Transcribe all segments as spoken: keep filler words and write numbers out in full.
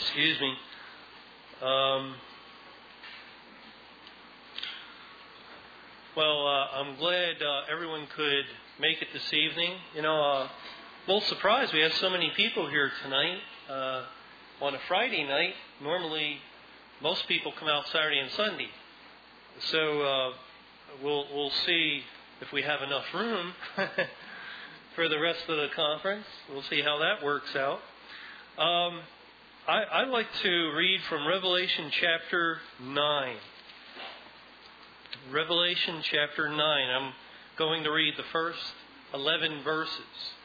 Excuse me. Um, well, uh, I'm glad uh, everyone could make it this evening. You know, uh, a little surprised we have so many people here tonight uh, on a Friday night. Normally, most people come out Saturday and Sunday. So uh, we'll we'll see if we have enough room for the rest of the conference. We'll see how that works out. Um, I, I'd like to read from Revelation chapter nine. Revelation chapter nine. I'm going to read the first eleven verses.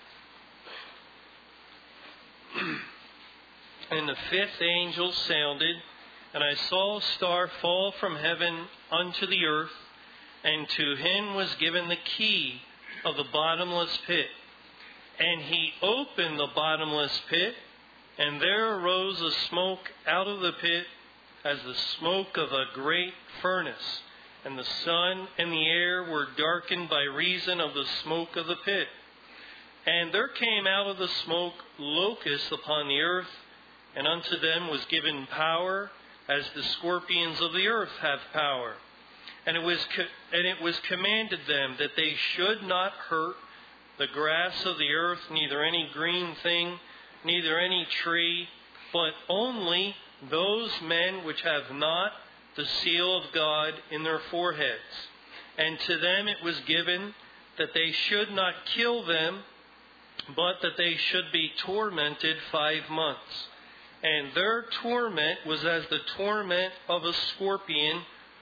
And the fifth angel sounded, and I saw a star fall from heaven unto the earth, and to him was given the key of the bottomless pit. And he opened the bottomless pit, and there arose a smoke out of the pit as the smoke of a great furnace. And the sun and the air were darkened by reason of the smoke of the pit. And there came out of the smoke locusts upon the earth, and unto them was given power, as the scorpions of the earth have power. And it was co- and it was commanded them that they should not hurt the grass of the earth, neither any green thing, neither any tree, but only those men which have not the seal of God in their foreheads. And to them it was given that they should not kill them, but that they should be tormented five months. And their torment was as the torment of a scorpion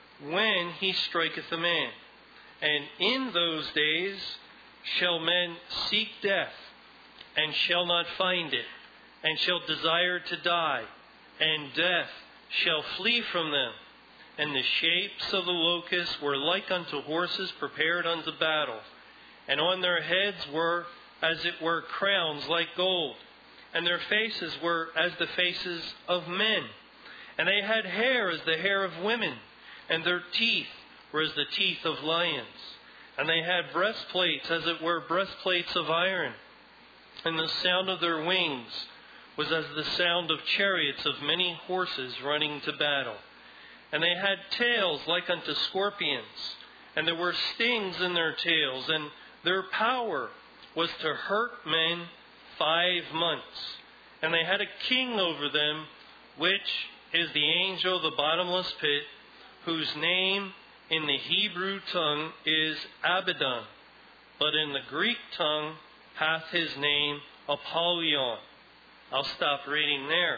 when he striketh a man. And in those days shall men seek death, and shall not find it, and shall desire to die, and death shall flee from them. And the shapes of the locusts were like unto horses prepared unto battle, and on their heads were as it were crowns like gold, and their faces were as the faces of men, and they had hair as the hair of women, and their teeth were as the teeth of lions, and they had breastplates as it were breastplates of iron, and the sound of their wings was as the sound of chariots of many horses running to battle. And they had tails like unto scorpions, and there were stings in their tails, and their power was to hurt men five months. And they had a king over them, which is the angel of the bottomless pit, whose name in the Hebrew tongue is Abaddon, but in the Greek tongue hath his name Apollyon. I'll stop reading there.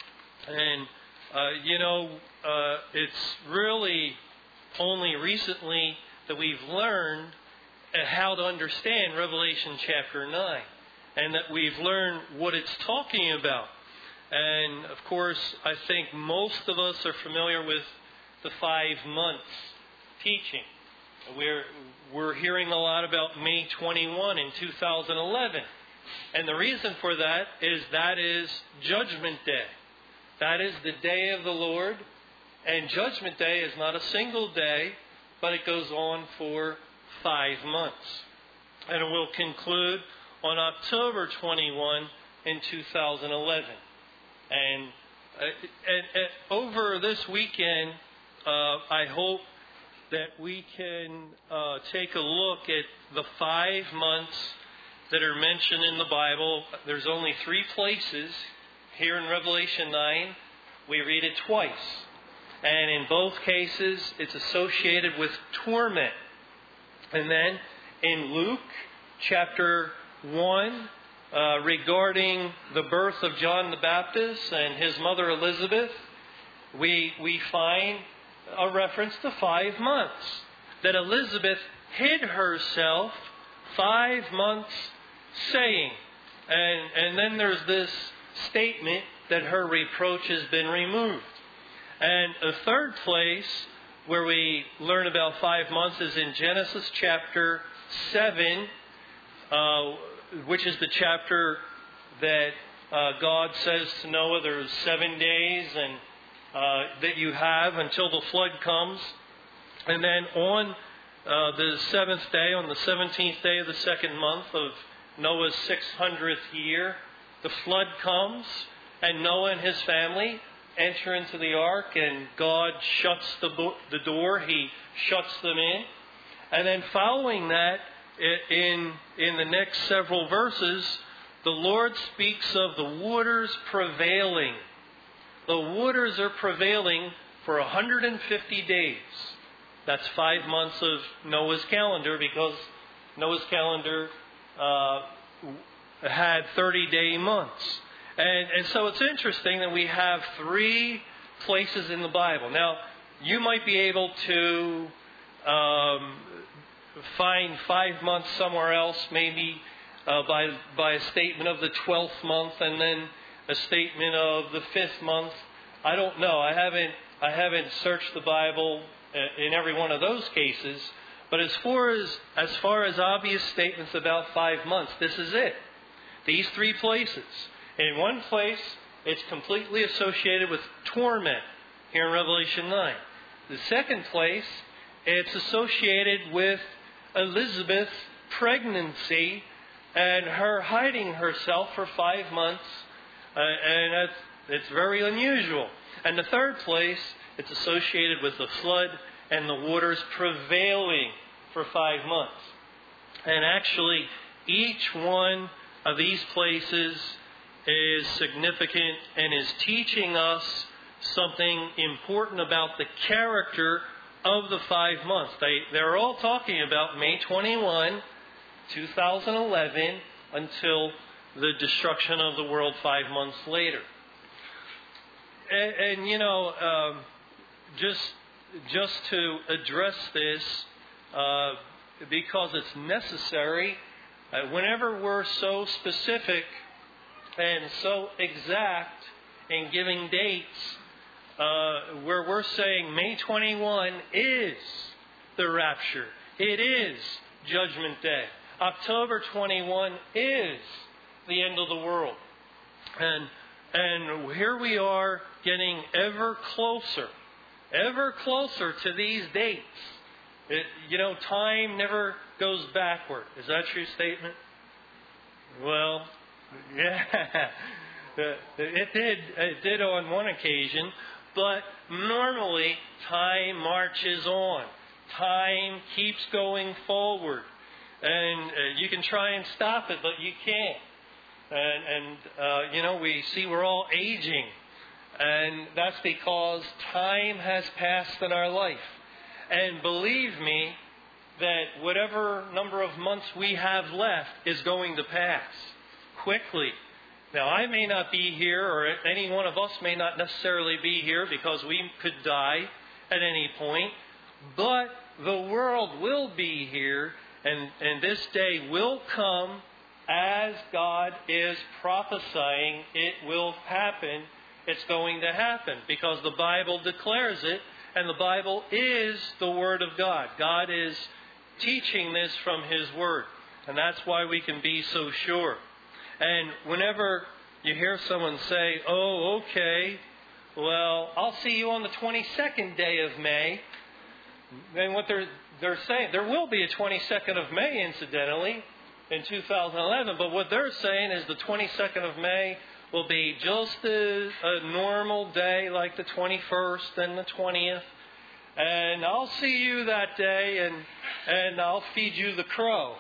And, uh, you know, uh, it's really only recently that we've learned how to understand Revelation chapter nine, and that we've learned what it's talking about. And, of course, I think most of us are familiar with the five months teaching. We're, we're hearing a lot about May twenty-first in two thousand eleven. And the reason for that is that is Judgment Day. That is the day of the Lord. And Judgment Day is not a single day, but it goes on for five months. And it will conclude on October twenty-first in two thousand eleven. And, uh, and, and over this weekend, uh, I hope that we can uh, take a look at the five months that are mentioned in the Bible. There's only three places here in Revelation nine. We read it twice. And in both cases, it's associated with torment. And then in Luke chapter one, uh, regarding the birth of John the Baptist and his mother Elizabeth, we we find a reference to five months. That Elizabeth hid herself five months, saying, and, and then there's this statement that her reproach has been removed. And a third place where we learn about five months is in Genesis chapter seven, uh, which is the chapter that uh, God says to Noah, there's seven days and uh, that you have until the flood comes. And then on uh, the seventh day, on the seventeenth day of the second month of Noah's six hundredth year, the flood comes, and Noah and his family enter into the ark, and God shuts the, bo- the door. He shuts them in. And then following that, in, in the next several verses, the Lord speaks of the waters prevailing. The waters are prevailing for one hundred fifty days. That's five months of Noah's calendar, because Noah's calendar uh, had thirty-day months. And, and so it's interesting that we have three places in the Bible. Now, you might be able to um, find five months somewhere else, maybe uh, by by a statement of the twelfth month, and then a statement of the fifth month. I don't know. I haven't I haven't searched the Bible in every one of those cases. But as far as as far as obvious statements about five months, this is it. These three places. In one place, it's completely associated with torment, here in Revelation nine. The second place, it's associated with Elizabeth's pregnancy and her hiding herself for five months. Uh, and that's, it's very unusual. And the third place, it's associated with the flood and the waters prevailing for five months. And actually, each one of these places is significant and is teaching us something important about the character of the five months. They, they're all talking about May twenty-first, twenty eleven, until the destruction of the world five months later. And, and you know, um, just just to address this, uh, because it's necessary, uh, whenever we're so specific and so exact in giving dates, uh, where we're saying May twenty-first is the rapture, it is Judgment Day. October twenty-first is the end of the world. And and here we are getting ever closer, ever closer to these dates. It, you know, time never goes backward. Is that a true statement? Well, yeah, it did. It did on one occasion, but normally time marches on. Time keeps going forward, and uh, you can try and stop it, but you can't. And, and uh, you know, we see we're all aging, and that's because time has passed in our life. And believe me, that whatever number of months we have left is going to pass quickly. Now, I may not be here, or any one of us may not necessarily be here, because we could die at any point. But the world will be here, and, and this day will come as God is prophesying it will happen. It's going to happen, because the Bible declares it, and the Bible is the Word of God. God is teaching this from His Word, and that's why we can be so sure. And whenever you hear someone say, oh, okay, well, I'll see you on the twenty-second day of May, then what they're, they're saying, there will be a twenty-second of May, incidentally, in two thousand eleven, but what they're saying is the twenty-second of May will be just a, a normal day like the twenty-first and the twentieth. And I'll see you that day, and and I'll feed you the crow.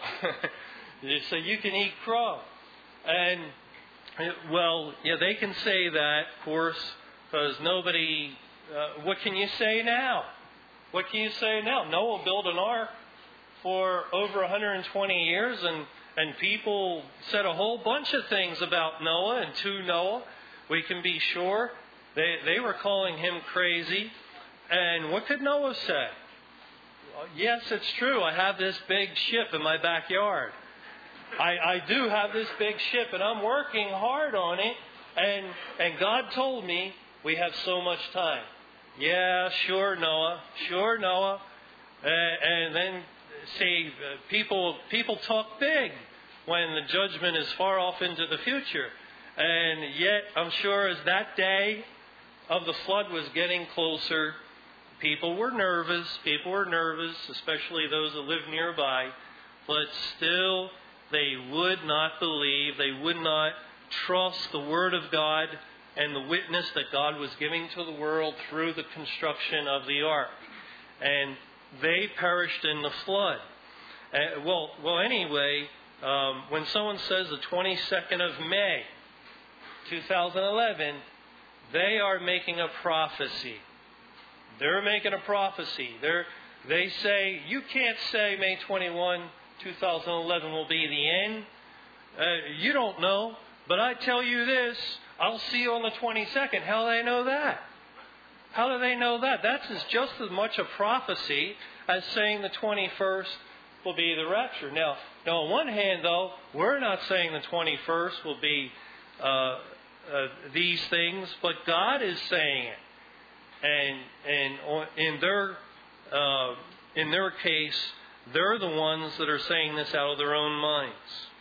So you can eat crow. And, well, yeah, they can say that, of course, because nobody... Uh, what can you say now? What can you say now? Noah built an ark for over one hundred twenty years, and, and people said a whole bunch of things about Noah and to Noah. We can be sure. They, they were calling him crazy. And what could Noah say? Well, yes, it's true. I have this big ship in my backyard. I, I do have this big ship, and I'm working hard on it. And and God told me we have so much time. Yeah, sure, Noah. Sure, Noah. Uh, and then, see, uh, people people talk big when the judgment is far off into the future. And yet, I'm sure as that day of the flood was getting closer, people were nervous. People were nervous, especially those that live nearby. But still, they would not believe. They would not trust the Word of God and the witness that God was giving to the world through the construction of the ark. And they perished in the flood. Uh, well, well, anyway, um, when someone says the twenty-second of May, two thousand eleven, they are making a prophecy. They're making a prophecy. They're, they say, you can't say May twenty-first, two thousand eleven will be the end. Uh, you don't know, but I tell you this, I'll see you on the twenty-second. How do they know that? How do they know that? That's as just as much a prophecy as saying the twenty-first will be the rapture. Now, now on one hand, though, we're not saying the twenty-first will be uh, uh, these things, but God is saying it. And and in their uh, in their case, they're the ones that are saying this out of their own minds.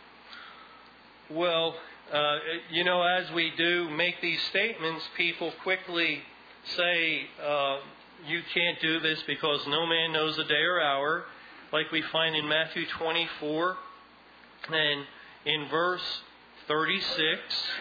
Well, uh, you know, as we do make these statements, people quickly say, uh, you can't do this because no man knows the day or hour, like we find in Matthew twenty-four and in verse thirty-six,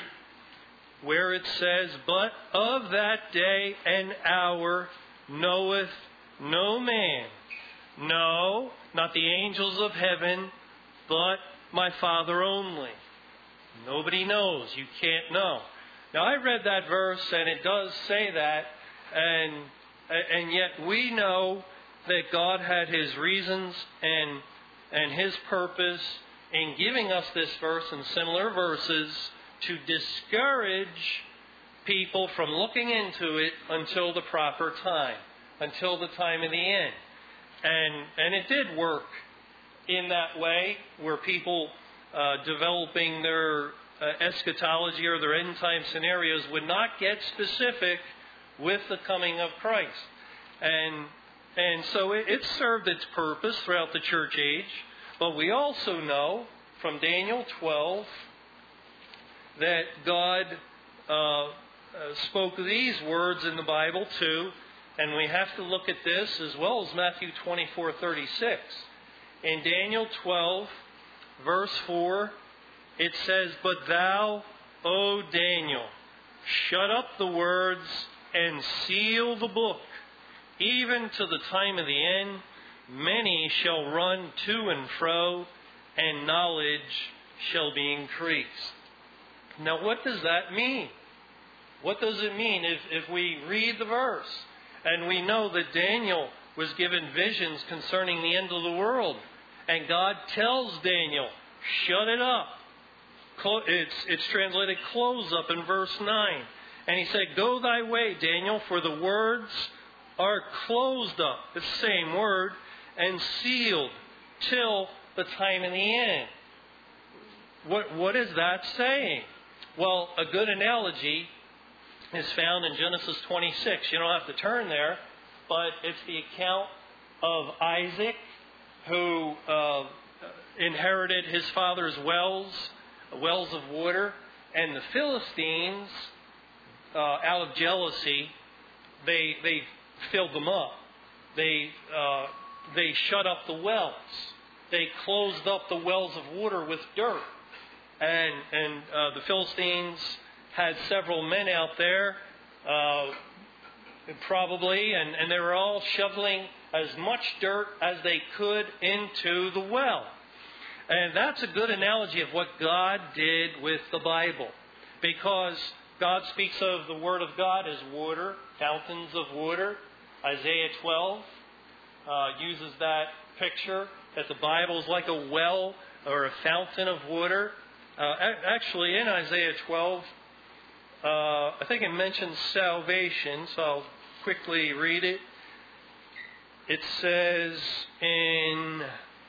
where it says, but of that day and hour knoweth no man, no, not the angels of heaven, but my Father only. Nobody knows. You can't know. Now, I read that verse, and it does say that, and and yet we know that God had His reasons and and His purpose in giving us this verse and similar verses to discourage people from looking into it until the proper time, until the time of the end. And and it did work in that way, where people uh, developing their uh, eschatology or their end time scenarios would not get specific with the coming of Christ. And and so it, it served its purpose throughout the church age. But we also know from Daniel twelve that God uh, uh, spoke these words in the Bible too. And we have to look at this as well as Matthew twenty-four thirty-six. In Daniel twelve, verse four, it says, but thou, O Daniel, shut up the words and seal the book, even to the time of the end. Many shall run to and fro, and knowledge shall be increased. Now, what does that mean? What does it mean if, if we read the verse and we know that Daniel was given visions concerning the end of the world, and God tells Daniel, shut it up. It's, it's translated close up in verse nine. And he said, go thy way, Daniel, for the words are closed up. It's the same word. And sealed till the time of the end. What, what is that saying? Well, a good analogy is found in Genesis twenty-six. You don't have to turn there, but it's the account of Isaac, who uh, inherited his father's wells, wells of water, and the Philistines, uh, out of jealousy, they they filled them up. They uh, they shut up the wells. They closed up the wells of water with dirt, and and uh, the Philistines had several men out there, uh, probably, and, and they were all shoveling as much dirt as they could into the well. And that's a good analogy of what God did with the Bible. Because God speaks of the Word of God as water, fountains of water. Isaiah twelve uh, uses that picture, that the Bible is like a well or a fountain of water. Uh, actually, in Isaiah twelve, uh, I think it mentions salvation, so I'll quickly read it. It says in,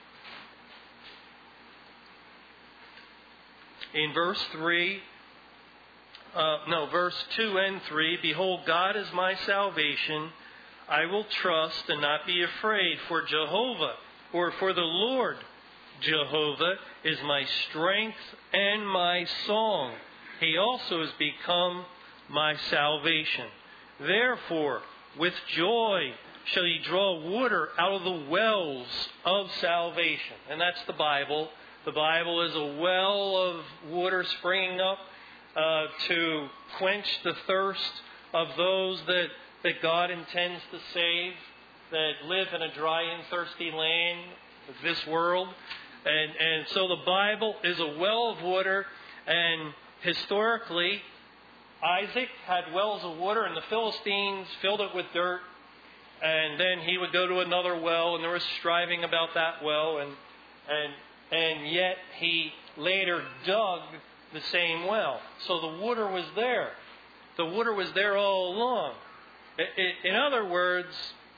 in verse three, uh, no, verse two and three, behold, God is my salvation. I will trust and not be afraid, for Jehovah, or for the Lord Jehovah, is my strength and my song. He also has become my salvation. Therefore, with joy shall ye draw water out of the wells of salvation. And that's the Bible. The Bible is a well of water springing up uh, to quench the thirst of those that, that God intends to save, that live in a dry and thirsty land of this world. And, and so the Bible is a well of water, and historically, Isaac had wells of water, and the Philistines filled it with dirt. And then he would go to another well, and there was striving about that well, and and and yet he later dug the same well. So the water was there. The water was there all along. In other words,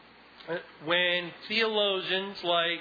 when theologians like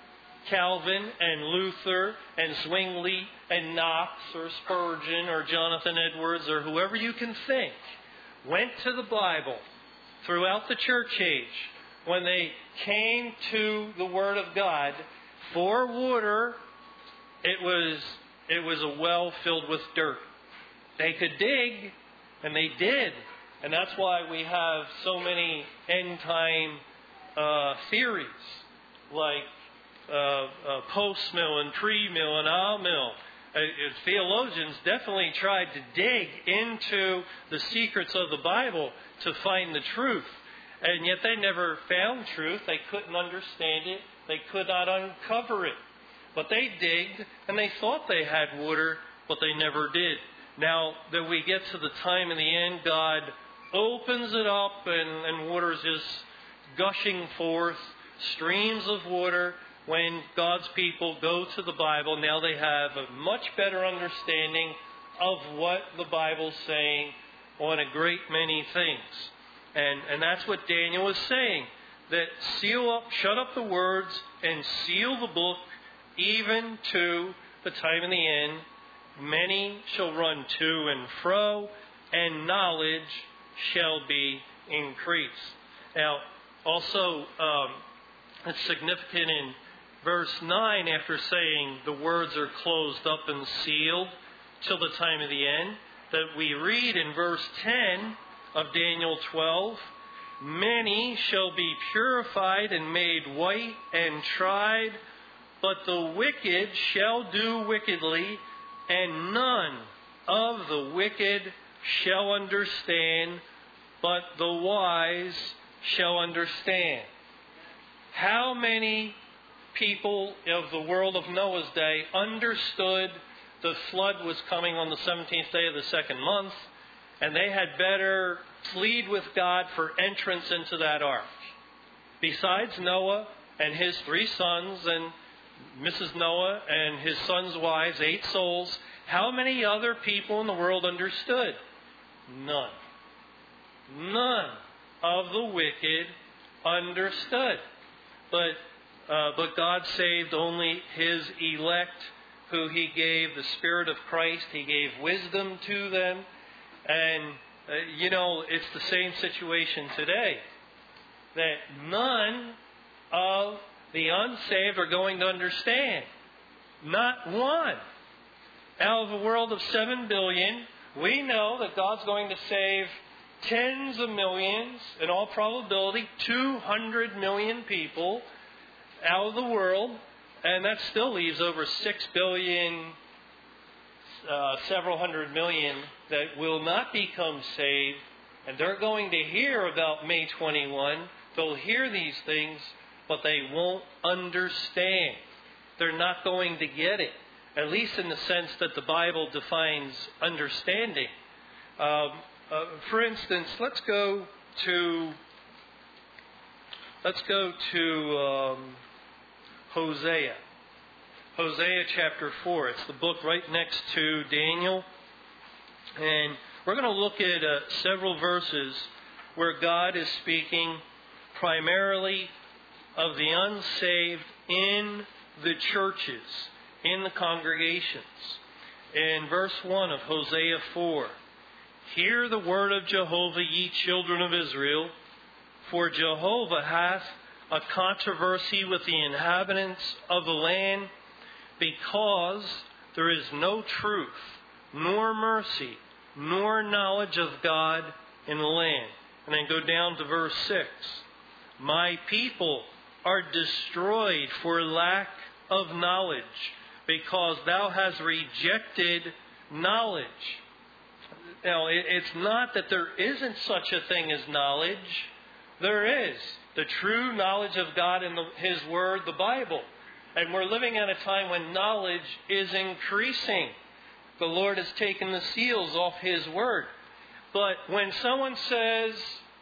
Calvin and Luther and Zwingli and Knox or Spurgeon or Jonathan Edwards or whoever you can think went to the Bible throughout the church age, when they came to the Word of God for water, it was it was a well filled with dirt. They could dig, and they did. And that's why we have so many end-time uh, theories, like uh, uh, post-mill and pre-mill and ah-mill. Uh, theologians definitely tried to dig into the secrets of the Bible to find the truth. And yet they never found truth. They couldn't understand it. They could not uncover it. But they digged, and they thought they had water, but they never did. Now that we get to the time in the end, God opens it up, and, and water is just gushing forth, streams of water. When God's people go to the Bible, now they have a much better understanding of what the Bible's saying on a great many things. And, and that's what Daniel is saying, that seal up, shut up the words and seal the book, even to the time in the end. Many shall run to and fro, and knowledge shall be increased. Now, also, um, it's significant in verse nine, after saying the words are closed up and sealed till the time of the end, that we read in verse ten of Daniel twelve, many shall be purified and made white and tried, but the wicked shall do wickedly, and none of the wicked shall understand, but the wise shall understand. How many people of the world of Noah's day understood the flood was coming on the seventeenth day of the second month, and they had better plead with God for entrance into that ark? Besides Noah and his three sons and Missus Noah and his sons' wives, eight souls, how many other people in the world understood? None. None of the wicked understood. But uh, but God saved only His elect, who He gave the Spirit of Christ. He gave wisdom to them. And, uh, you know, it's the same situation today. That none of the unsaved are going to understand. Not one. Out of a world of seven billion, we know that God's going to save tens of millions, in all probability, two hundred million people out of the world, and that still leaves over six billion, uh, several hundred million that will not become saved, and they're going to hear about May twenty-first. They'll hear these things, but they won't understand. They're not going to get it, at least in the sense that the Bible defines understanding. Um, uh, for instance, let's go to let's go to um, Hosea. Hosea chapter four. It's the book right next to Daniel, and we're going to look at uh, several verses where God is speaking primarily of the unsaved in the churches, in the congregations. In verse one of Hosea four, hear the word of Jehovah, ye children of Israel, for Jehovah hath a controversy with the inhabitants of the land, because there is no truth, nor mercy, nor knowledge of God in the land. And then go down to verse six. My people are destroyed for lack of knowledge, because thou hast rejected knowledge. you know, it, it's not that there isn't such a thing as knowledge. There is. The true knowledge of God in the, His Word, the Bible. And we're living at a time when knowledge is increasing. The Lord has taken the seals off His Word. But when someone says,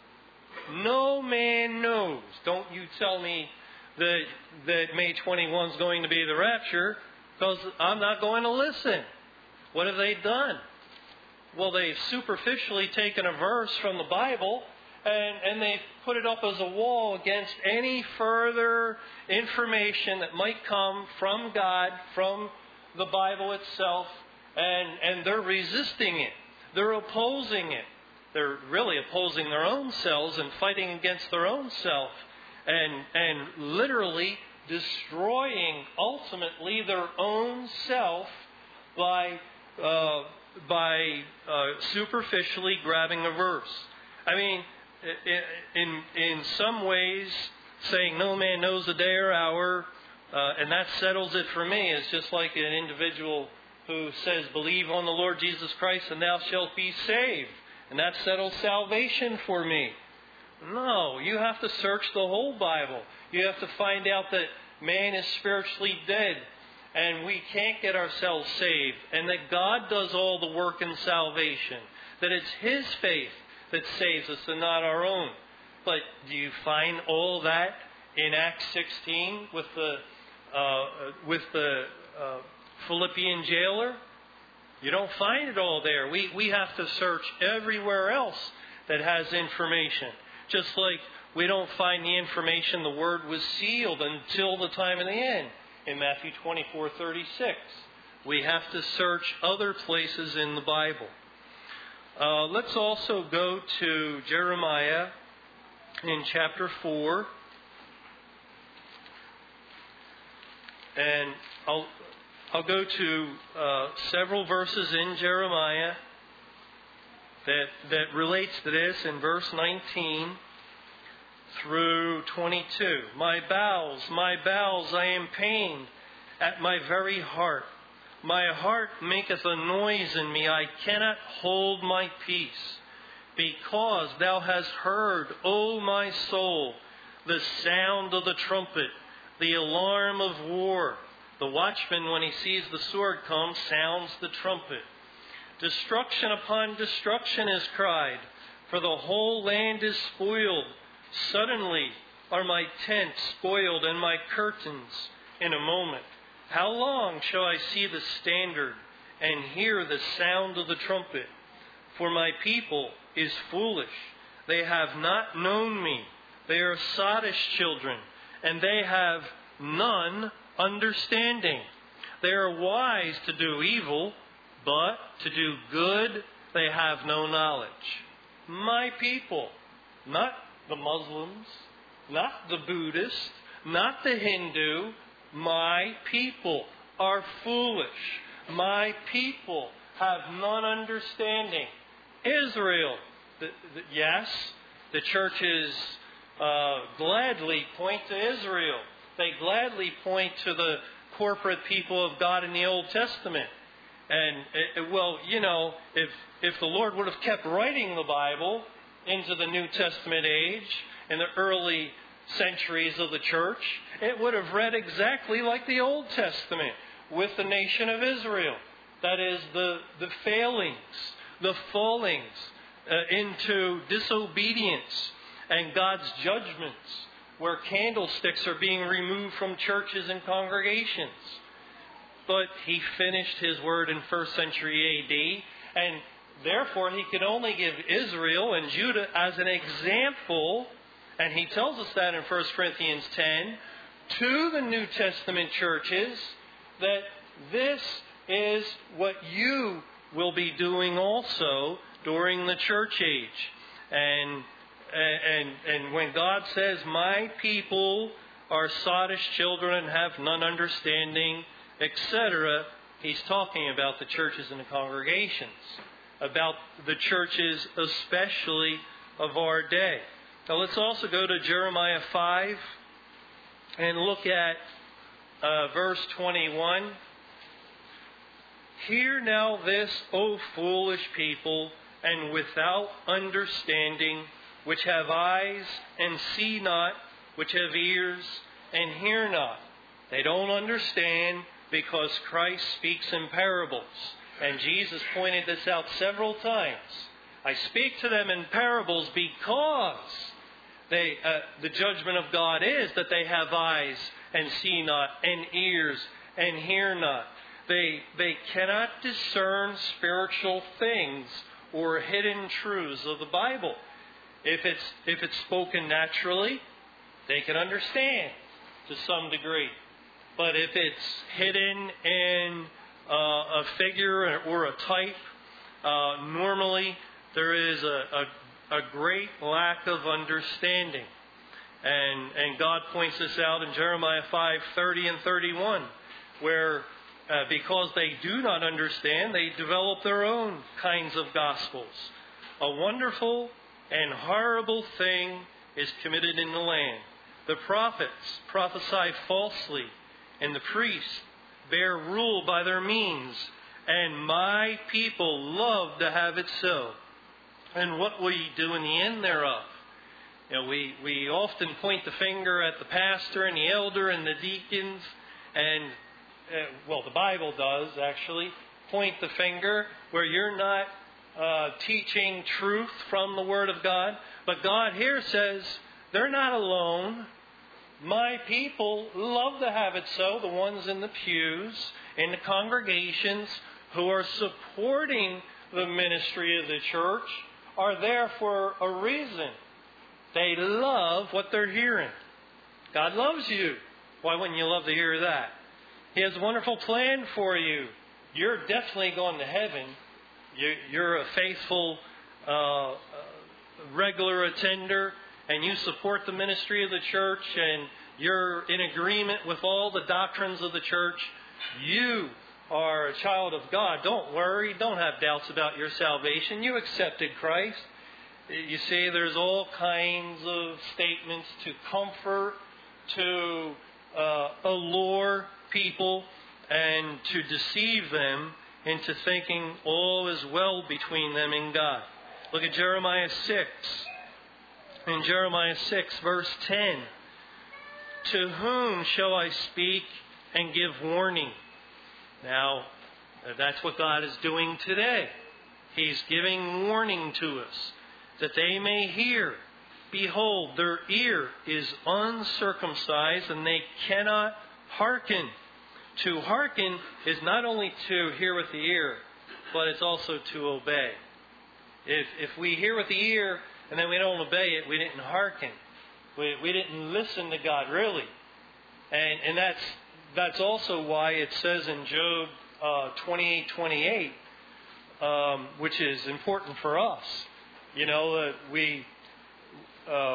no man knows, don't you tell me that, that May twenty-first is going to be the rapture, because I'm not going to listen. What have they done? Well, they've superficially taken a verse from the Bible and, and they've put it up as a wall against any further information that might come from God, from the Bible itself, and, and they're resisting it. They're opposing it. They're really opposing their own selves and fighting against their own self and, and literally destroying ultimately their own self by uh, by uh, superficially grabbing a verse. I mean, in in some ways, saying no man knows the day or hour, uh, and that settles it for me. It's just like an individual who says, "Believe on the Lord Jesus Christ, and thou shalt be saved," and that settles salvation for me. No, you have to search the whole Bible. You have to find out that man is spiritually dead, and we can't get ourselves saved, and that God does all the work in salvation, that it's His faith that saves us and not our own. But do you find all that in Acts sixteen with the uh, with the uh, Philippian jailer? You don't find it all there. We we have to search everywhere else that has information. Just like we don't find the information the Word was sealed until the time of the end in Matthew twenty-four thirty-six. We have to search other places in the Bible. Uh, let's also go to Jeremiah in chapter four. And I'll, I'll go to uh, several verses in Jeremiah that, that relates to this in verse nineteen through twenty-two. My bowels, my bowels, I am pained at my very heart. My heart maketh a noise in me. I cannot hold my peace. Because thou hast heard, O my soul, the sound of the trumpet, the alarm of war. The watchman, when he sees the sword come, sounds the trumpet. Destruction upon destruction is cried, for the whole land is spoiled. Suddenly are my tents spoiled and my curtains in a moment. How long shall I see the standard and hear the sound of the trumpet? For my people is foolish. They have not known me. They are sottish children, and they have none understanding. They are wise to do evil, but to do good they have no knowledge. My people, not the Muslims, not the Buddhist, not the Hindu, my people are foolish. My people have none understanding. Israel, the, the, yes, the churches uh, gladly point to Israel. They gladly point to the corporate people of God in the Old Testament. And, it, well, you know, if if the Lord would have kept writing the Bible into the New Testament age, in the early centuries of the church, it would have read exactly like the Old Testament with the nation of Israel. That is, the, the failings, the fallings uh, into disobedience and God's judgments, where candlesticks are being removed from churches and congregations. But He finished His word in first century A D, and therefore He could only give Israel and Judah as an example. And He tells us that in First Corinthians ten, to the New Testament churches, that this is what you will be doing also during the church age. And, and, and when God says, my people are sottish children and have none understanding, et cetera, He's talking about the churches and the congregations, about the churches especially of our day. Now let's also go to Jeremiah five and look at uh, verse twenty-one. Hear now this, O foolish people, and without understanding, which have eyes and see not, which have ears and hear not. They don't understand because Christ speaks in parables. And Jesus pointed this out several times. I speak to them in parables because they, uh, the judgment of God is that they have eyes and see not, and ears and hear not. They, they cannot discern spiritual things or hidden truths of the Bible. If it's, if it's spoken naturally, they can understand to some degree. But if it's hidden in uh, a figure or a type, uh, normally there is a, a, a great lack of understanding. And, and God points this out in Jeremiah five thirty and thirty-one, where uh, because they do not understand, they develop their own kinds of gospels. A wonderful and horrible thing is committed in the land. The prophets prophesy falsely, and the priests bear rule by their means, and my people love to have it so. And what will ye do in the end thereof? You know, we, we often point the finger at the pastor and the elder and the deacons, and, uh, well, the Bible does actually point the finger where you're not uh, teaching truth from the Word of God. But God here says, they're not alone. My people love to have it so. The ones in the pews, in the congregations, who are supporting the ministry of the church, are there for a reason. They love what they're hearing. God loves you. Why wouldn't you love to hear that? He has a wonderful plan for you. You're definitely going to heaven. You're a faithful, uh, regular attender, and you support the ministry of the church, and you're in agreement with all the doctrines of the church. You are a child of God. Don't worry. Don't have doubts about your salvation. You accepted Christ. You see, there's all kinds of statements to comfort, to uh, allure people, and to deceive them into thinking all is well between them and God. Look at Jeremiah six. In Jeremiah six, verse ten. To whom shall I speak and give warning? Now, that's what God is doing today. He's giving warning to us, that they may hear. Behold, their ear is uncircumcised, and they cannot hearken. To hearken is not only to hear with the ear, but it's also to obey. If, if we hear with the ear and then we don't obey it, we didn't hearken. We, we didn't listen to God, really. And, and that's that's also why it says in Job uh, twenty-eight twenty-eight, um, which is important for us. You know, uh, we, uh,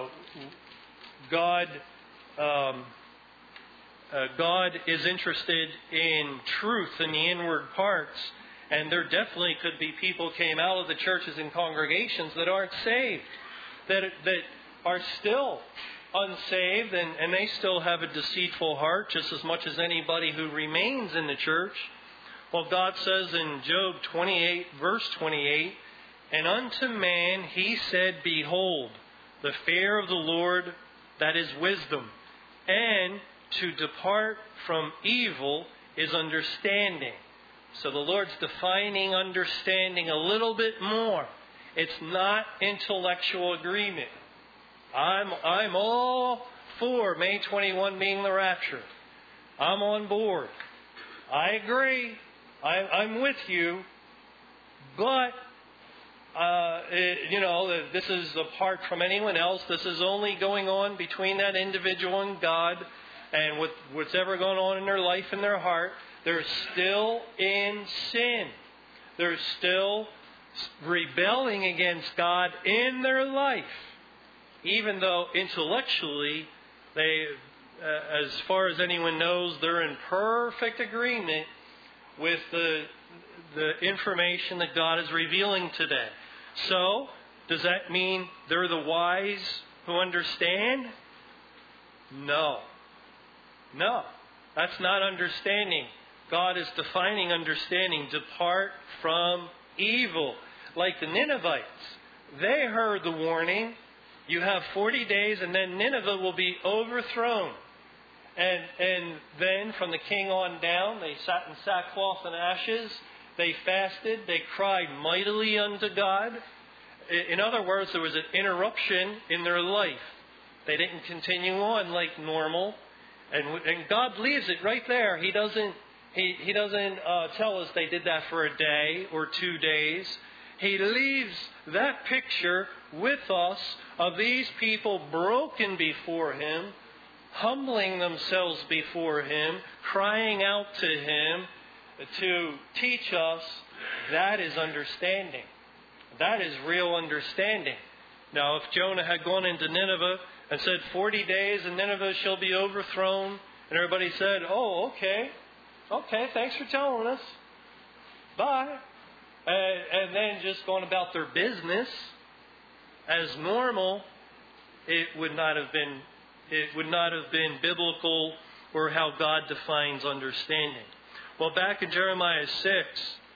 God, um, uh, God is interested in truth in the inward parts, and there definitely could be people came out of the churches and congregations that aren't saved, that that are still unsaved, and, and they still have a deceitful heart just as much as anybody who remains in the church. Well, God says in Job twenty-eight, verse twenty-eight, and unto man he said, behold, the fear of the Lord, that is wisdom, and to depart from evil is understanding. So the Lord's defining understanding a little bit more. It's not intellectual agreement. I'm I'm all for May twenty-first being the rapture. I'm on board. I agree. I, I'm with you. But, uh, it, you know, this is apart from anyone else. This is only going on between that individual and God, and with what's ever going on in their life and their heart. They're still in sin. They're still rebelling against God in their life. Even though intellectually, they, uh, as far as anyone knows, they're in perfect agreement with the, the information that God is revealing today. So, does that mean they're the wise who understand? No. No. That's not understanding. God is defining understanding. Depart from evil. like the Ninevites. They heard the warning. You have forty days and then Nineveh will be overthrown. And, and then from the king on down, they sat in sackcloth and ashes. They fasted. They cried mightily unto God. In other words, there was an interruption in their life. They didn't continue on like normal. And, and God leaves it right there. He doesn't, he, he doesn't uh, tell us they did that for a day or two days. He leaves that picture with us of these people broken before Him, humbling themselves before Him, crying out to Him to teach us. That is understanding. That is real understanding. Now, if Jonah had gone into Nineveh and said, forty days and Nineveh shall be overthrown, and everybody said, oh, okay, okay, thanks for telling us. Bye. Uh, and then just going about their business as normal, it would not have been it would not have been biblical or how God defines understanding. Well, back in Jeremiah six,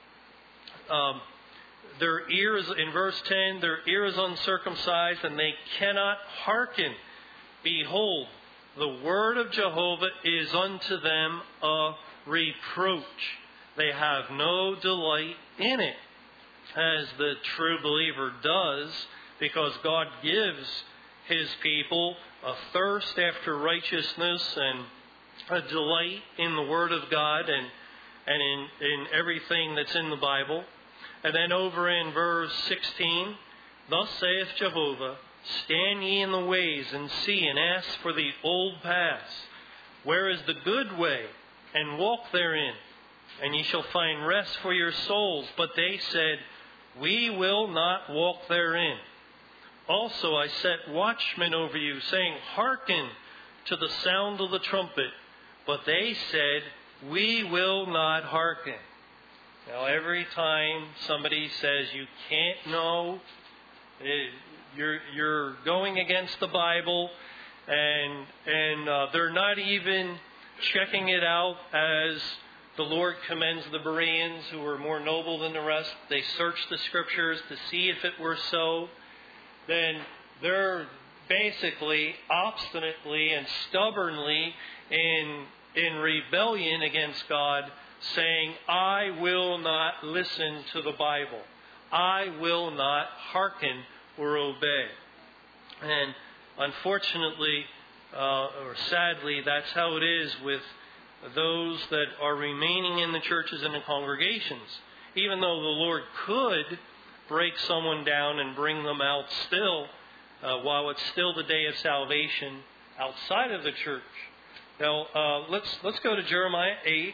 um, their ears, in verse ten, their ear is uncircumcised and they cannot hearken. Behold, the word of Jehovah is unto them a reproach. They have no delight in it, as the true believer does, because God gives His people a thirst after righteousness and a delight in the Word of God and, and in, in everything that's in the Bible. And then over in verse sixteen, thus saith Jehovah, stand ye in the ways and see and ask for the old paths. Where is the good way? And walk therein, and ye shall find rest for your souls. But they said, we will not walk therein. Also I set watchmen over you, saying, hearken to the sound of the trumpet. But they said, we will not hearken. Now, every time somebody says you can't know, you're you're going against the Bible, and and uh, they're not even checking it out as the Lord commends the Bereans, who were more noble than the rest. They searched the Scriptures to see if it were so. Then they're basically obstinately and stubbornly in in rebellion against God, saying, I will not listen to the Bible. I will not hearken or obey. And unfortunately, uh, or sadly, that's how it is with those that are remaining in the churches and the congregations. Even though the Lord could break someone down and bring them out still, uh, while it's still the day of salvation outside of the church. Now, uh, let's let's go to Jeremiah eight.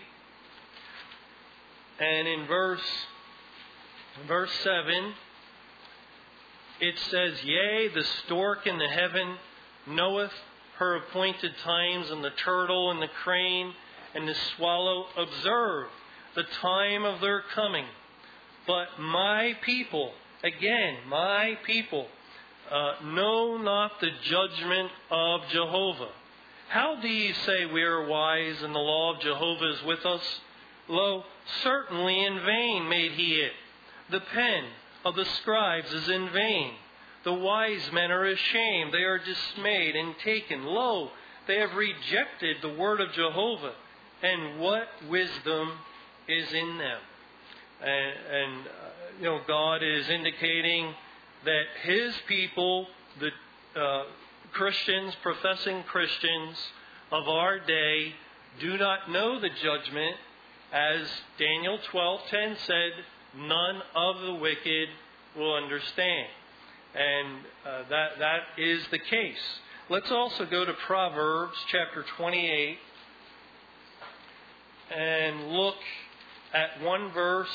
And in verse, verse seven, it says, yea, the stork in the heaven knoweth her appointed times, and the turtle and the crane and the swallow observe the time of their coming. But my people, again, my people, uh, know not the judgment of Jehovah. How do ye say we are wise, and the law of Jehovah is with us? Lo, certainly in vain made he it. The pen of the scribes is in vain. The wise men are ashamed. They are dismayed and taken. Lo, they have rejected the word of Jehovah. And what wisdom is in them? And, and uh, you know, God is indicating that His people, the uh, Christians, professing Christians of our day, do not know the judgment. As Daniel twelve ten said, none of the wicked will understand. And uh, that that is the case. Let's also go to Proverbs chapter twenty-eight and look at one verse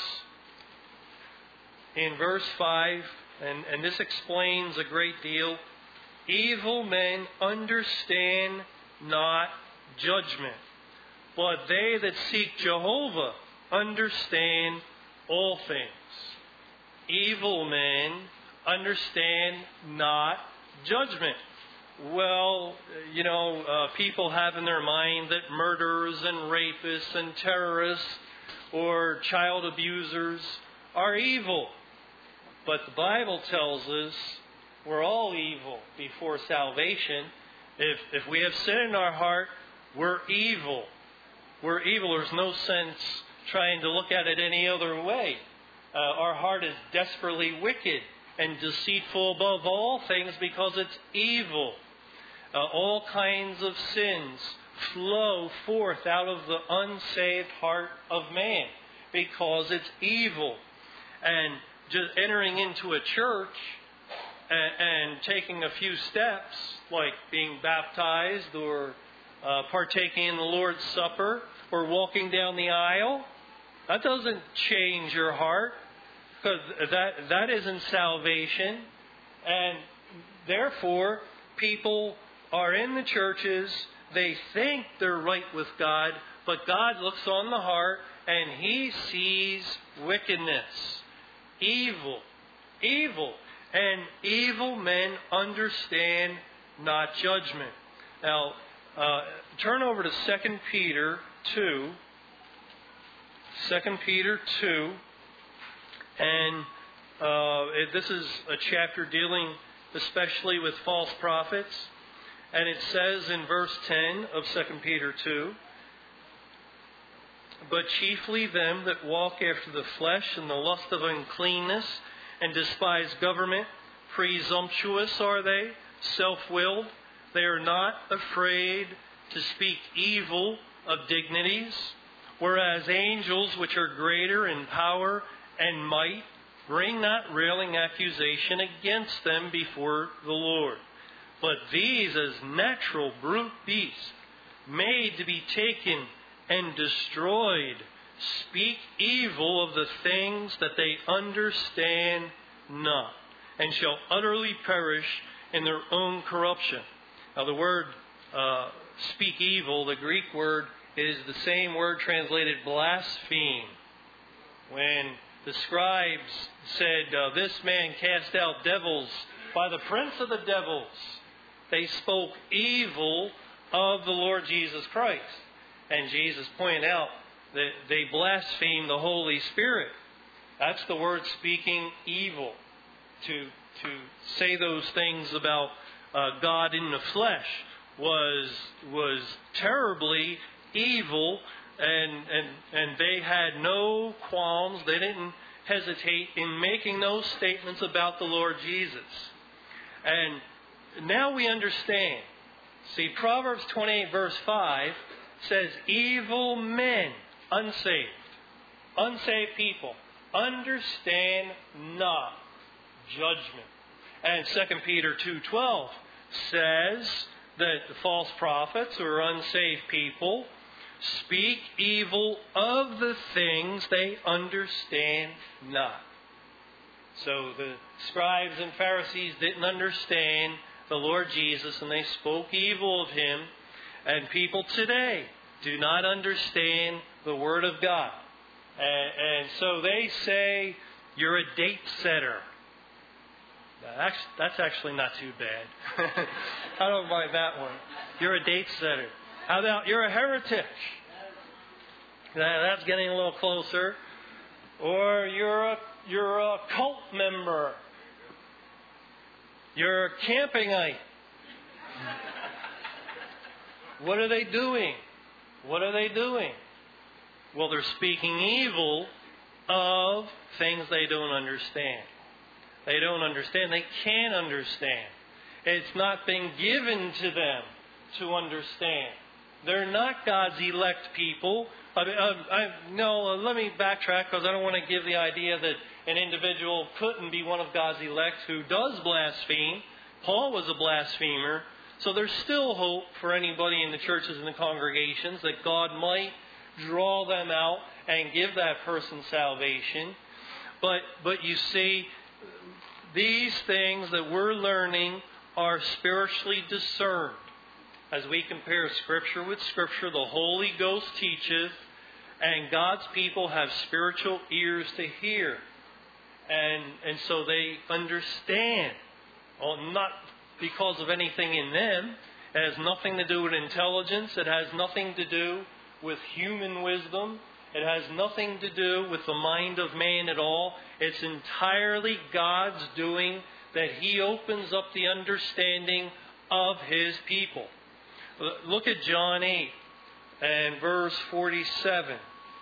in verse five, and, and this explains a great deal. Evil men understand not judgment, but they that seek Jehovah understand all things. Evil men understand not judgment. Well, you know, uh, people have in their mind that murderers and rapists and terrorists or child abusers are evil. But the Bible tells us we're all evil before salvation. If if we have sin in our heart, we're evil. We're evil. There's no sense trying to look at it any other way. Uh, our heart is desperately wicked and deceitful above all things because it's evil. Uh, all kinds of sins flow forth out of the unsaved heart of man because it's evil. And just entering into a church and, and taking a few steps, like being baptized or uh, partaking in the Lord's Supper or walking down the aisle, that doesn't change your heart, because that that isn't salvation. And therefore, people are in the churches, they think they're right with God, but God looks on the heart and He sees wickedness, evil, evil. And evil men understand not judgment. Now, uh, turn over to Second Peter two. Second Peter two. And uh, it, this is a chapter dealing especially with false prophets. And it says in verse ten of Second Peter two, "But chiefly them that walk after the flesh and the lust of uncleanness, and despise government, presumptuous are they, self-willed. They are not afraid to speak evil of dignities, whereas angels which are greater in power and might bring not railing accusation against them before the Lord. But these, as natural brute beasts, made to be taken and destroyed, speak evil of the things that they understand not, and shall utterly perish in their own corruption." Now the word uh, speak evil, the Greek word, is the same word translated blaspheme. When the scribes said, uh, "This man cast out devils by the prince of the devils," they spoke evil of the Lord Jesus Christ. And Jesus pointed out that they blasphemed the Holy Spirit. That's the word speaking evil. To to say those things about uh, God in the flesh was was terribly evil, and and and they had no qualms. They didn't hesitate in making those statements about the Lord Jesus. And now we understand. See, Proverbs twenty-eight verse five says, "Evil men," unsaved, unsaved people, "understand not judgment." And Second Peter two twelve says that the false prophets or unsaved people speak evil of the things they understand not. So the scribes and Pharisees didn't understand the Lord Jesus, and they spoke evil of Him. And people today do not understand the Word of God. And, and so they say, "You're a date setter." That's, that's actually not too bad. I don't mind that one. "You're a date setter." How about, "You're a heretic"? That's getting a little closer. Or you're a you're a cult member. You're a campingite. What are they doing? What are they doing? Well, they're speaking evil of things they don't understand. They don't understand. They can't understand. It's not been given to them to understand. They're not God's elect people. I mean, I, I, no, let me backtrack, because I don't want to give the idea that an individual couldn't be one of God's elect who does blaspheme. Paul was a blasphemer. So there's still hope for anybody in the churches and the congregations that God might draw them out and give that person salvation. But but you see, these things that we're learning are spiritually discerned. As we compare Scripture with Scripture, the Holy Ghost teacheth, and God's people have spiritual ears to hear. And, and so they understand. Well, not because of anything in them. It has nothing to do with intelligence. It has nothing to do with human wisdom. It has nothing to do with the mind of man at all. It's entirely God's doing that He opens up the understanding of His people. Look at John eight and verse forty-seven.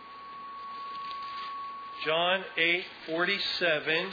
John eight forty-seven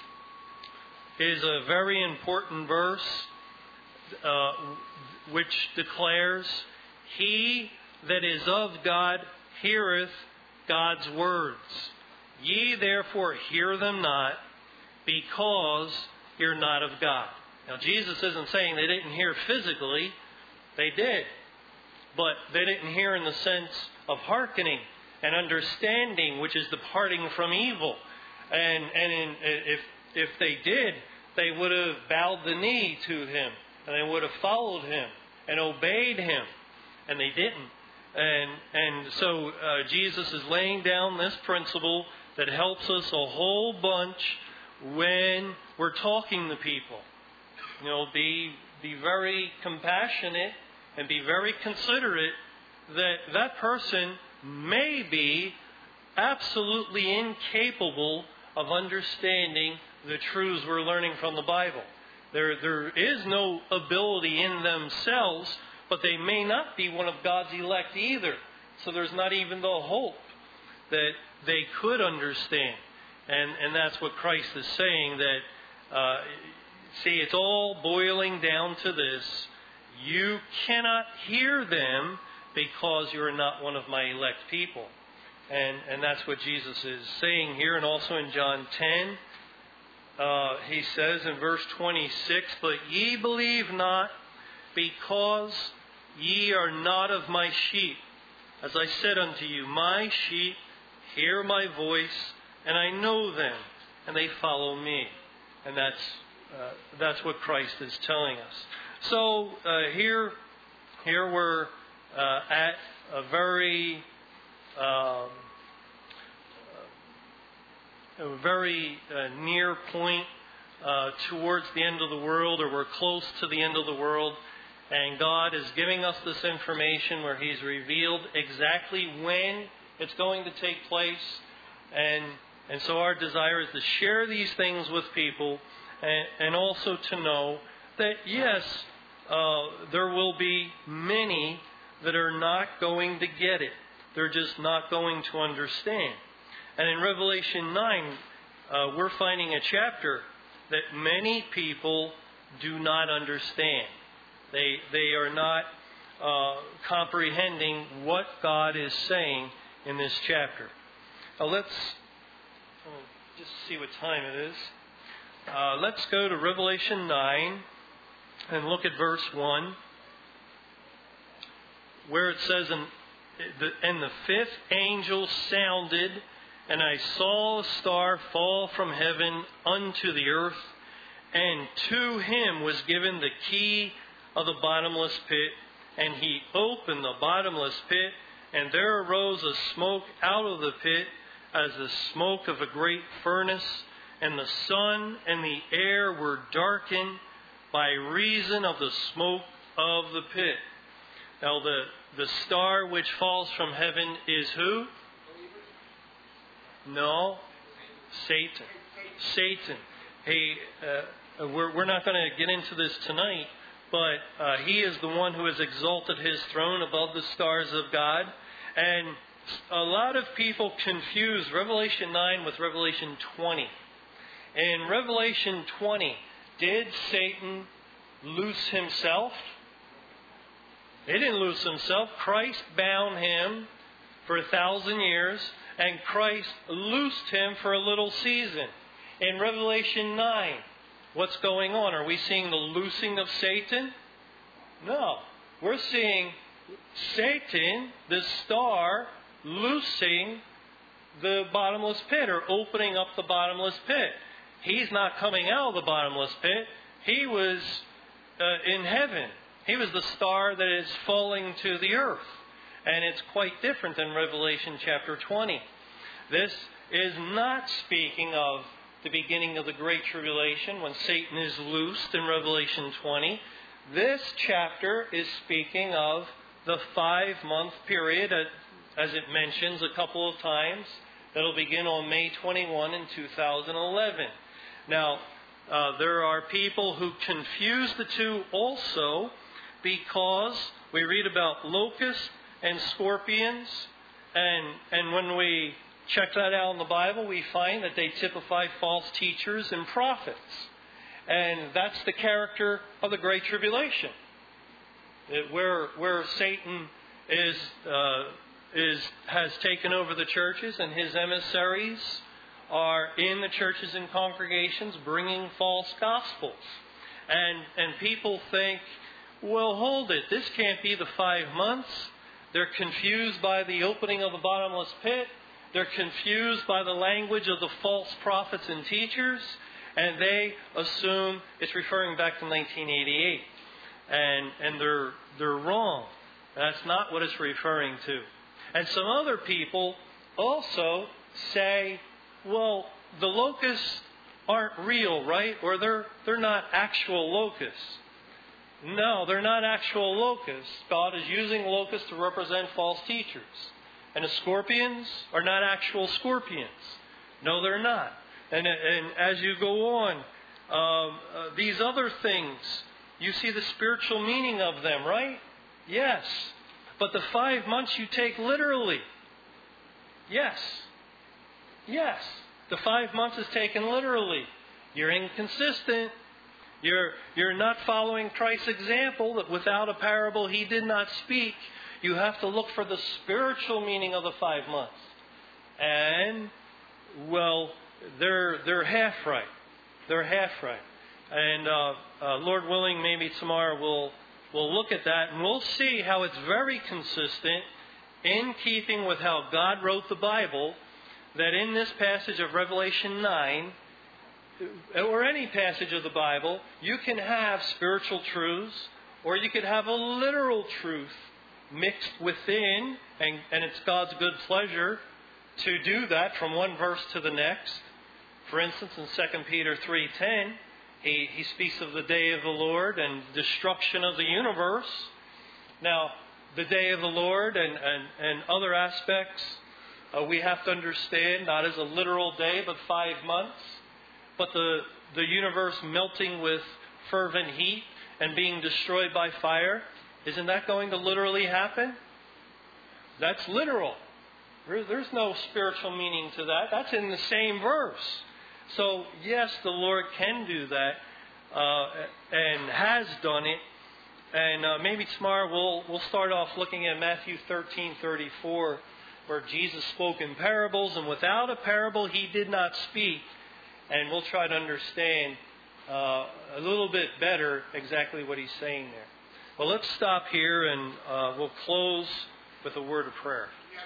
is a very important verse uh, which declares, "He that is of God heareth God's words. Ye therefore hear them not, because you're not of God." Now Jesus isn't saying they didn't hear physically. They did. But they didn't hear in the sense of hearkening and understanding, which is departing from evil. And and in, if if they did, they would have bowed the knee to Him, and they would have followed Him and obeyed Him. And they didn't. And and so uh, Jesus is laying down this principle that helps us a whole bunch when we're talking to people. You know, be be very compassionate and be very considerate that that person may be absolutely incapable of understanding the truths we're learning from the Bible. There there is no ability in themselves, but they may not be one of God's elect either. So there's not even the hope that they could understand. And and that's what Christ is saying, that, uh, see, it's all boiling down to this. You cannot hear them because you're not one of my elect people. And and that's what Jesus is saying here. And also in John ten, uh, He says in verse twenty-six, "But ye believe not, because ye are not of my sheep. As I said unto you, my sheep hear my voice, and I know them, and they follow me." And that's uh, that's what Christ is telling us. So uh, here, here we're uh, at a very, um, a very uh, near point uh, towards the end of the world, or we're close to the end of the world. And God is giving us this information where He's revealed exactly when it's going to take place. And and so our desire is to share these things with people, and, and also to know that, yes, uh, there will be many that are not going to get it. They're just not going to understand. And in Revelation nine, uh, we're finding a chapter that many people do not understand. They they are not uh, comprehending what God is saying in this chapter. Now let's uh, just see what time it is. Uh, let's go to Revelation nine and look at verse one, where it says, "And the, and the fifth angel sounded, and I saw a star fall from heaven unto the earth, and to him was given the key of the bottomless pit, and he opened the bottomless pit, and there arose a smoke out of the pit as the smoke of a great furnace, and the sun and the air were darkened by reason of the smoke of the pit." Now the, the star which falls from heaven is who? No, Satan. Satan. Hey, uh, we're, we're not going to get into this tonight, but uh, he is the one who has exalted his throne above the stars of God. And a lot of people confuse Revelation nine with Revelation twenty. In Revelation twenty, did Satan loose himself? He didn't loose himself. Christ bound him for a thousand years, and Christ loosed him for a little season. In Revelation nine, what's going on? Are we seeing the loosing of Satan? No. We're seeing Satan, the star, loosing the bottomless pit, or opening up the bottomless pit. He's not coming out of the bottomless pit. He was uh, in heaven. He was the star that is falling to the earth. And it's quite different than Revelation chapter twenty. This is not speaking of the beginning of the Great Tribulation, when Satan is loosed in Revelation twenty. This chapter is speaking of the five-month period, as it mentions a couple of times. That'll begin on May twenty-first in two thousand eleven. Now, uh, there are people who confuse the two also, because we read about locusts and scorpions, and and when we check that out in the Bible, we find that they typify false teachers and prophets. And that's the character of the Great Tribulation. It, where where Satan is uh, is has taken over the churches, and his emissaries are in the churches and congregations bringing false gospels. And and people think, well, hold it, this can't be the five months. They're confused by the opening of the bottomless pit. They're confused by the language of the false prophets and teachers. And they assume it's referring back to nineteen eighty-eight. And and they're they're wrong. That's not what it's referring to. And some other people also say, well, the locusts aren't real, right? Or they're they're not actual locusts. No, they're not actual locusts. God is using locusts to represent false teachers. And the scorpions are not actual scorpions. No, they're not. And, and as you go on, um, uh, these other things, you see the spiritual meaning of them, right? Yes. But the five months you take literally. Yes. Yes. The five months is taken literally. You're inconsistent. You're, you're not following Christ's example that without a parable he did not speak. You have to look for the spiritual meaning of the five months. And, well, they're they're half right. They're half right. And uh, uh, Lord willing, maybe tomorrow we'll we'll look at that and we'll see how it's very consistent, in keeping with how God wrote the Bible, that in this passage of Revelation nine, or any passage of the Bible, you can have spiritual truths, or you could have a literal truth mixed within, and, and it's God's good pleasure to do that from one verse to the next. For instance, in Second Peter three ten, he, he speaks of the day of the Lord and destruction of the universe. Now, the day of the Lord and, and, and other aspects, uh, we have to understand, not as a literal day, but five months. But the, the universe melting with fervent heat and being destroyed by fire, isn't that going to literally happen? That's literal. There, there's no spiritual meaning to that. That's in the same verse. So, yes, the Lord can do that uh, and has done it. And uh, maybe tomorrow we'll we'll start off looking at Matthew thirteen thirty-four, where Jesus spoke in parables, and without a parable he did not speak. And we'll try to understand uh, a little bit better exactly what he's saying there. Well, let's stop here, and uh, we'll close with a word of prayer.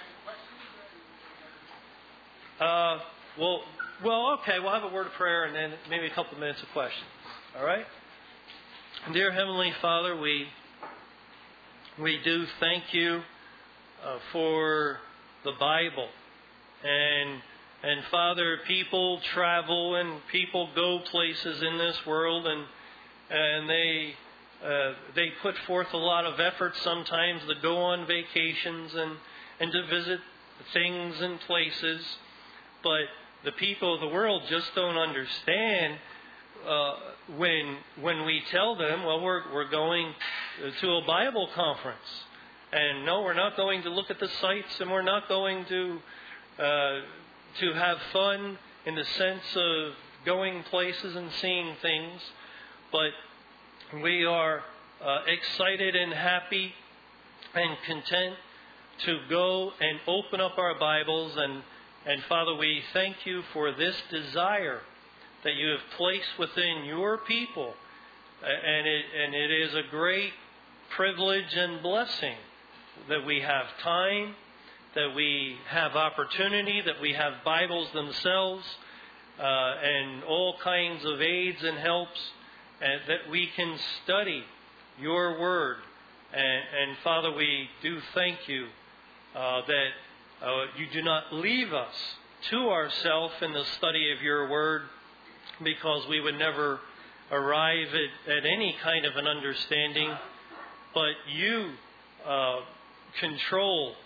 Uh, well, well, okay, we'll have a word of prayer and then maybe a couple of minutes of questions. All right? Dear Heavenly Father, we we do thank you uh, for the Bible. And And Father, people travel and people go places in this world, and and they uh, they put forth a lot of effort sometimes to go on vacations and, and to visit things and places. But the people of the world just don't understand uh, when when we tell them, well, we're we're going to a Bible conference, and no, we're not going to look at the sights, and we're not going to. Uh, to have fun in the sense of going places and seeing things, but we are uh, excited and happy and content to go and open up our Bibles. And, and Father, we thank you for this desire that you have placed within your people. And it, and it is a great privilege and blessing that we have time, that we have opportunity, that we have Bibles themselves, uh, and all kinds of aids and helps, and that we can study your Word. And, and Father, we do thank you uh, that uh, you do not leave us to ourselves in the study of your Word, because we would never arrive at, at any kind of an understanding, but you uh, control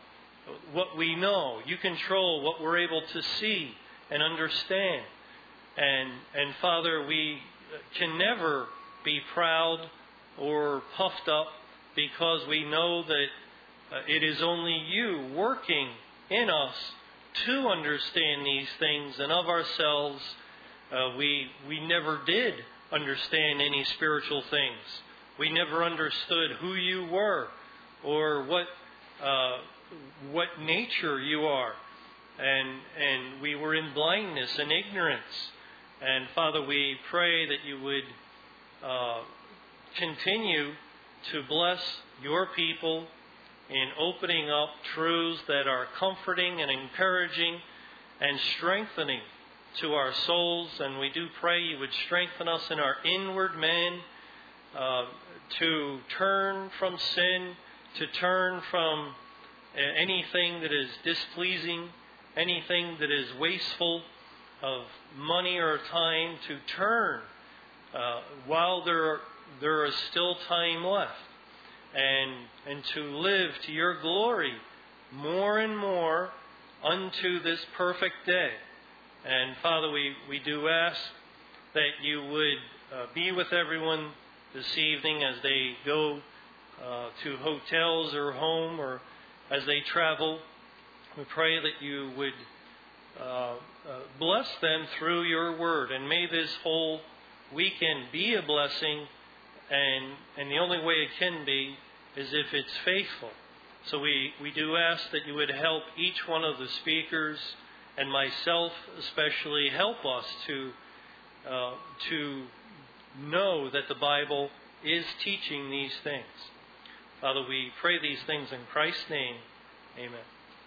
what we know. You control what we're able to see and understand. And, and Father, we can never be proud or puffed up because we know that uh, it is only you working in us to understand these things, and of ourselves uh, we we never did understand any spiritual things. We never understood who you were or what uh, what nature you are, and and we were in blindness and ignorance. And Father, we pray that you would uh, continue to bless your people in opening up truths that are comforting and encouraging and strengthening to our souls. And we do pray you would strengthen us in our inward man uh, to turn from sin, to turn from anything that is displeasing, anything that is wasteful of money or time, to turn uh, while there there is still time left, and and to live to your glory more and more unto this perfect day. And Father, we, we do ask that you would uh, be with everyone this evening as they go uh, to hotels or home, or as they travel. We pray that you would uh, uh, bless them through your word, and may this whole weekend be a blessing, and and the only way it can be is if it's faithful. So we, we do ask that you would help each one of the speakers, and myself especially, help us to uh, to know that the Bible is teaching these things. Father, we pray these things in Christ's name. Amen.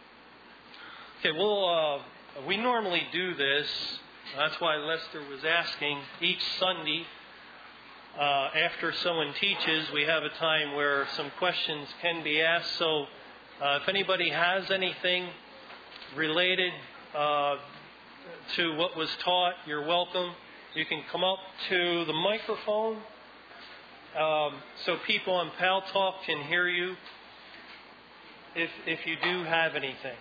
Okay, well, uh, we normally do this. That's why Lester was asking each Sunday uh, after someone teaches, we have a time where some questions can be asked. So uh, if anybody has anything related uh, to what was taught, you're welcome. You can come up to the microphone um, so people on Pal Talk can hear you if if you do have anything.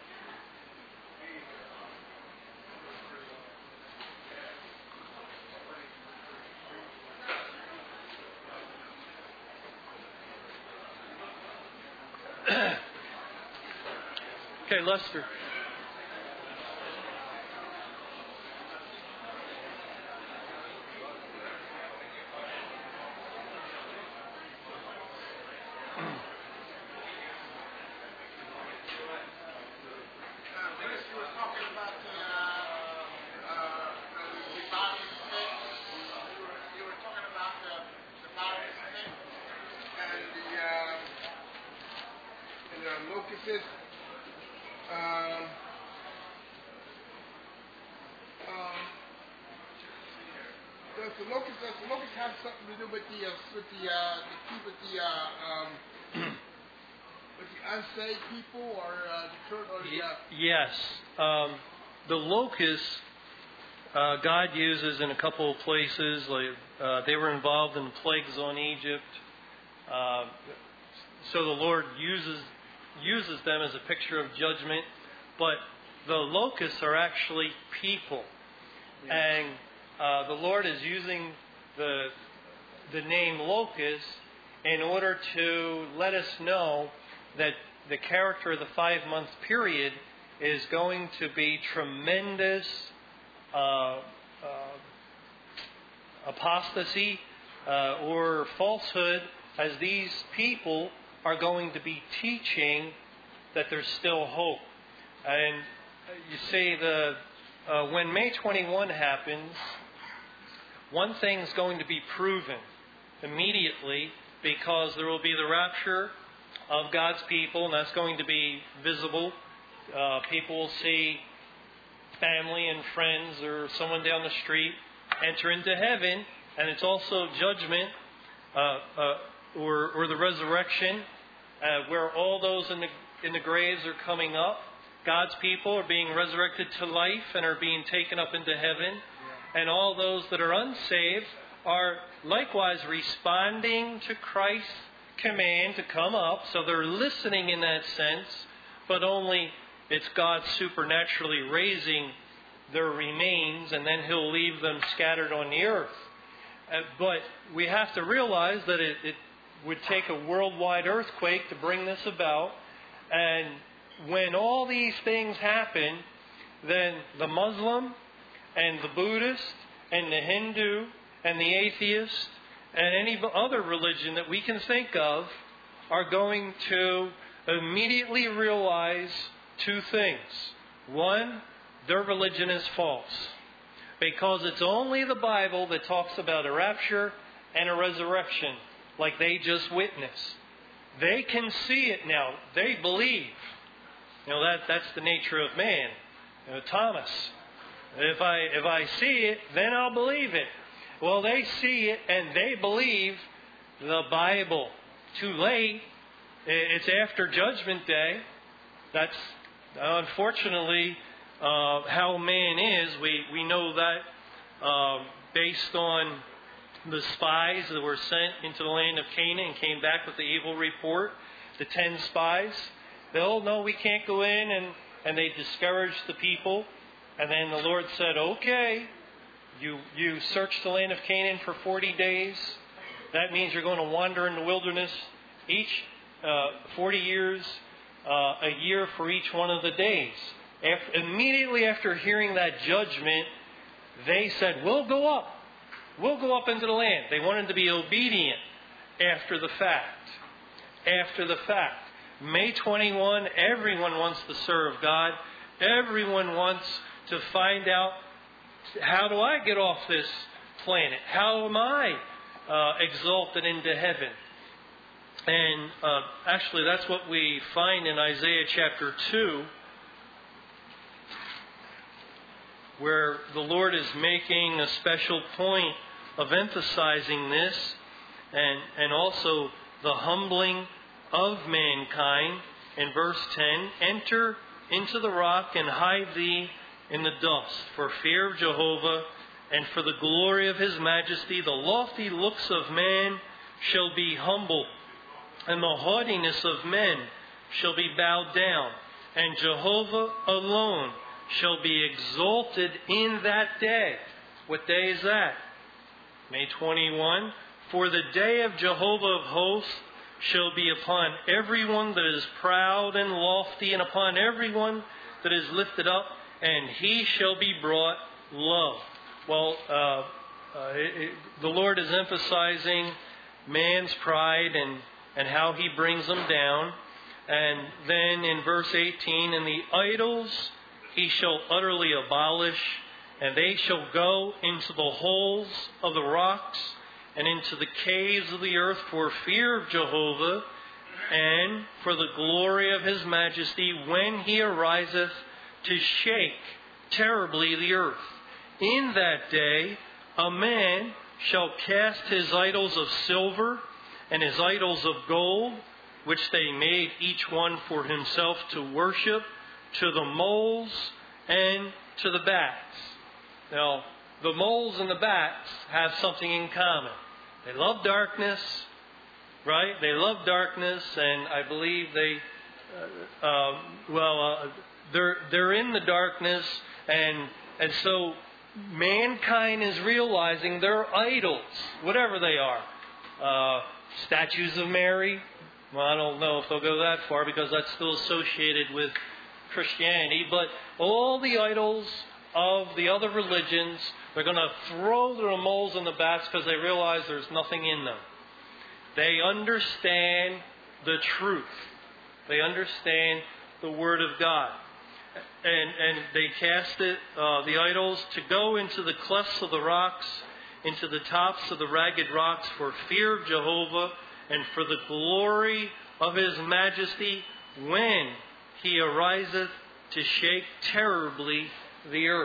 Okay, Lester. People or uh, the church or the, uh... Yes. Um, the locusts uh, God uses in a couple of places. Like uh, they were involved in the plagues on Egypt. Uh, so the Lord uses uses them as a picture of judgment. But the locusts are actually people. Yes. And uh, the Lord is using the the name locust in order to let us know that the character of the five-month period is going to be tremendous uh, uh, apostasy uh, or falsehood, as these people are going to be teaching that there's still hope. And you see, the uh, when May twenty-first happens, one thing's going to be proven immediately, because there will be the rapture of God's people, and that's going to be visible. Uh, people will see family and friends or someone down the street enter into heaven, and it's also judgment uh, uh, or, or the resurrection, uh, where all those in the in the graves are coming up. God's people are being resurrected to life and are being taken up into heaven, and all those that are unsaved are likewise responding to Christ's command to come up, so they're listening in that sense, but only it's God supernaturally raising their remains, and then He'll leave them scattered on the earth. Uh, but we have to realize that it, it would take a worldwide earthquake to bring this about. And when all these things happen, then the Muslim and the Buddhist and the Hindu and the atheist and any other religion that we can think of are going to immediately realize two things. One, their religion is false, because it's only the Bible that talks about a rapture and a resurrection, like they just witnessed. They can see it now. They believe. You know, that that's the nature of man. You know, Thomas, if I if I see it, then I'll believe it. Well, they see it and they believe the Bible. Too late. It's after Judgment Day. That's unfortunately uh, how man is. We we know that uh, based on the spies that were sent into the land of Canaan and came back with the evil report, the ten spies. They all know we can't go in, and, and they discouraged the people. And then the Lord said, okay, you you search the land of Canaan for forty days. That means you're going to wander in the wilderness each uh, forty years, uh, a year for each one of the days. After, immediately after hearing that judgment, they said, we'll go up. We'll go up into the land. They wanted to be obedient after the fact. After the fact. May twenty-first, everyone wants to serve God. Everyone wants to find out, how do I get off this planet? How am I uh, exalted into heaven? And uh, actually that's what we find in Isaiah chapter two, where the Lord is making a special point of emphasizing this, and, and also the humbling of mankind. In verse ten, enter into the rock and hide thee in the dust, for fear of Jehovah and for the glory of His majesty. The lofty looks of man shall be humbled, and the haughtiness of men shall be bowed down, and Jehovah alone shall be exalted in that day. What day is that? May twenty-first. For the day of Jehovah of hosts shall be upon everyone that is proud and lofty, and upon everyone that is lifted up, and he shall be brought low. Well, uh, uh, it, it, the Lord is emphasizing man's pride and, and how he brings them down. And then in verse eighteen, and the idols He shall utterly abolish, and they shall go into the holes of the rocks and into the caves of the earth for fear of Jehovah and for the glory of His majesty, when He ariseth to shake terribly the earth. In that day a man shall cast his idols of silver and his idols of gold, which they made each one for himself to worship, to the moles and to the bats. Now, the moles and the bats have something in common. They love darkness, right? They love darkness, and I believe they, uh, uh, well, uh, they're they're in the darkness, and and so mankind is realizing they're idols, whatever they are. Uh, statues of Mary. Well, I don't know if they'll go that far, because that's still associated with Christianity, but all the idols of the other religions, they're going to throw their moles in the bats because they realize there's nothing in them. They understand the truth. They understand the Word of God. And and they cast it, uh, the idols, to go into the clefts of the rocks, into the tops of the ragged rocks, for fear of Jehovah and for the glory of His majesty, when He ariseth to shake terribly the earth.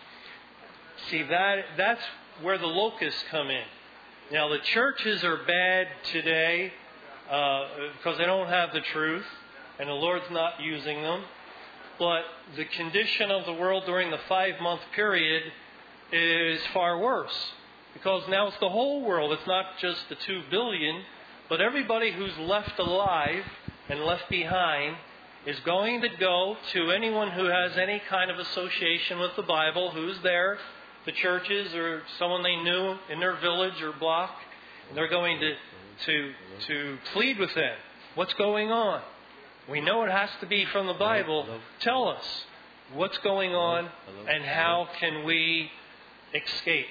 See, that that's where the locusts come in. Now, the churches are bad today uh, because they don't have the truth, and the Lord's not using them. But the condition of the world during the five-month period is far worse, because now it's the whole world. It's not just the two billion, but everybody who's left alive and left behind is going to go to anyone who has any kind of association with the Bible, who's there, the churches or someone they knew in their village or block. And they're going to, to, to plead with them. What's going on? We know it has to be from the Bible. Tell us what's going on and how can we escape.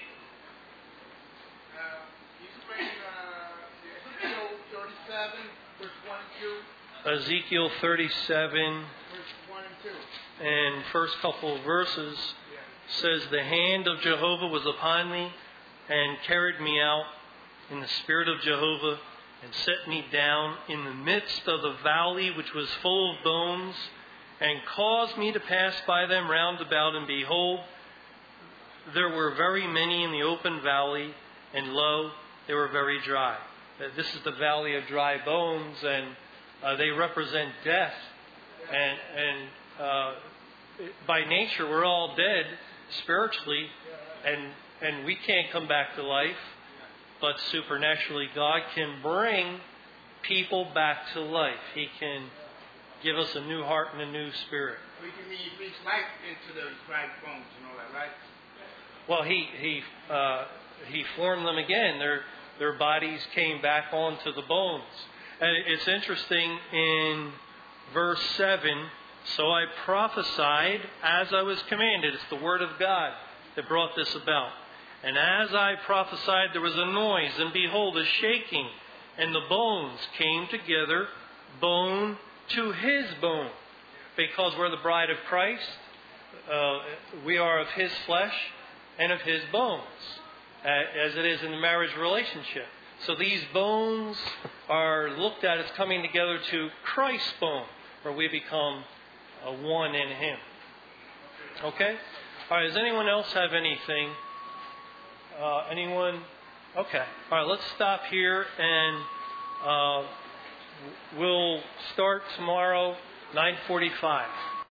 Ezekiel thirty-seven and first couple of verses says, the hand of Jehovah was upon me and carried me out in the spirit of Jehovah and set me down in the midst of the valley which was full of bones and caused me to pass by them round about, and behold, there were very many in the open valley, and lo, they were very dry. This is the valley of dry bones, and Uh, they represent death, and and uh, by nature we're all dead spiritually, and and we can't come back to life, but supernaturally God can bring people back to life. He can give us a new heart and a new spirit. We can release life into those dry bones and all that, right? Well, he he uh, he formed them again. Their their bodies came back onto the bones. And it's interesting in verse seven, so I prophesied as I was commanded. It's the word of God that brought this about. And as I prophesied, there was a noise, and behold, a shaking, and the bones came together, bone to his bone. Because we're the bride of Christ, uh, we are of his flesh and of his bones, uh, as it is in the marriage relationship. So these bones are looked at as coming together to Christ's bone, where we become a one in him. Okay? All right, does anyone else have anything? Uh, anyone? Okay. All right, let's stop here, and uh, we'll start tomorrow, nine forty-five.